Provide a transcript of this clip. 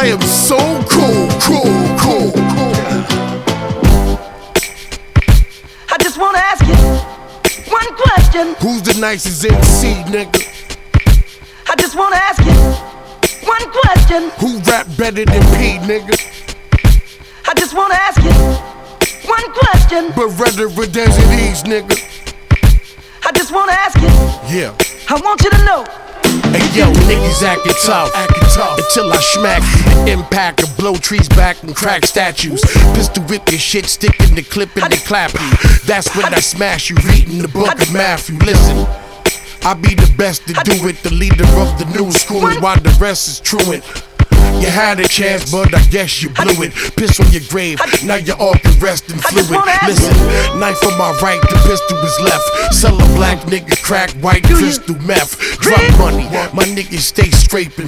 I am so cool. I just wanna ask you one question. Who's the nicest MC, nigga? I just wanna ask you one question. Who rap better than P, nigga? I just wanna ask you one question. Beretta with Desirees, nigga. I just wanna ask you. Yeah. I want you to know. Hey yo, niggas acting tough until I smack you. The impact of blow trees back and crack statues. Pistol whip your shit, stick in the clip and they clap you. That's when I smash you, reading the book of Matthew. Listen, I be the best to do it, the leader of the new school, while the rest is truant. You had a chance, but I guess you blew it. Piss on your grave, now you're all can rest in fluid. Listen, knife on my right, the pistol is left. Sell a black nigga crack, white crystal meth. Drug money, my niggas stay scraping.